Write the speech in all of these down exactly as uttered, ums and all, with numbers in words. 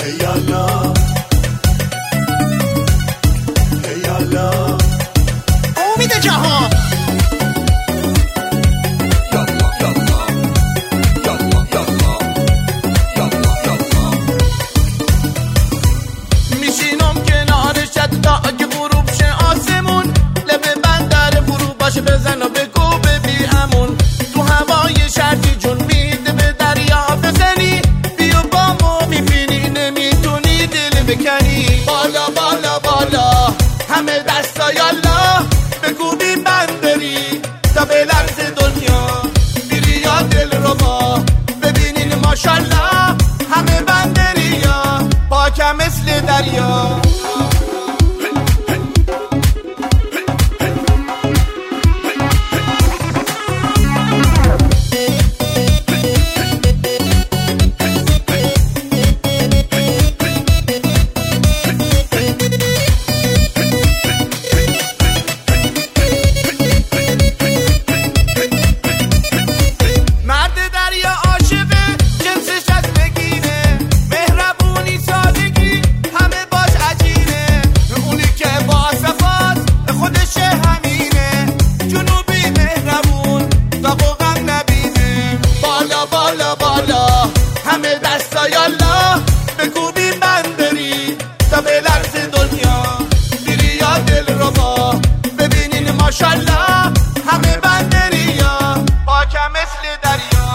یالا یالا امید جهان میشینم کنارش تا اگه غروب شه آسمون لبه بندر فرو باشه بزن و بگو ببی امون تو هوای شرطی جون میده به دریا بزنی بیا با ما میبینی نمیتونی دل بکنی بالا بالا بالا همه دستا یالا بگو بی بندری تا به لرز دنیا بیری یا دل رو با ببینین ماشالله همه بندری یا پاکم مثل دریا همه دستا یالا بگو بی بندری تا به لرز دنیا بیری یا دل رو با ببینین ماشالله همه بندری یا پاکم مثل دریا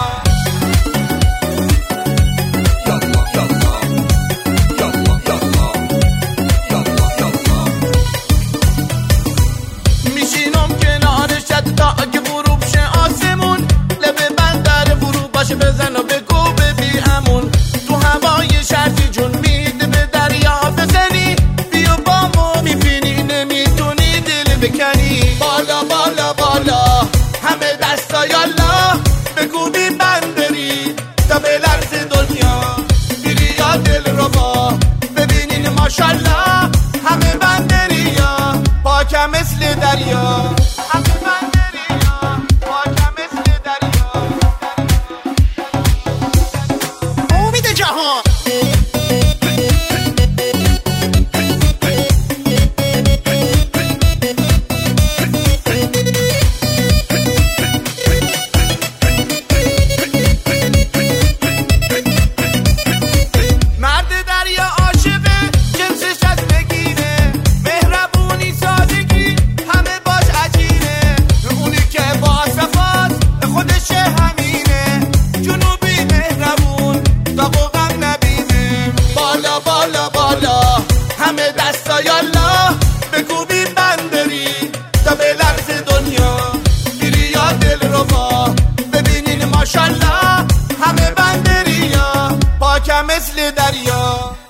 میشینم کنارش تا اگه غروب شه آسمون لبه بندر فرو باشه بزن و بگو ببی امون تو هوای شرطی جون میده به دریا بزنی بیا با ما میبینی نمیتونی دل بکنی بالا بالا بالا همه دستا یالا بگو بی بندری تا به لرز دنیا بیری یا دل رو با ببینین ماشالله همه بندری یا پاکم مثل دریا همه بندری یا پاکم مثل دریا امید جهان مرد دریا عاشقه جنسش از بگیره مهربونی سادگی همه باش عجیره اونی که با صفات خودش همینه جنوبی مهربون تا غم نبینه بالا بالا بالا همه دستا یالا بگو بی بندری تا به لرز دنیا بیری یا دل رو با ببینین ماشالله همه بندری یا پاکم مثل دریا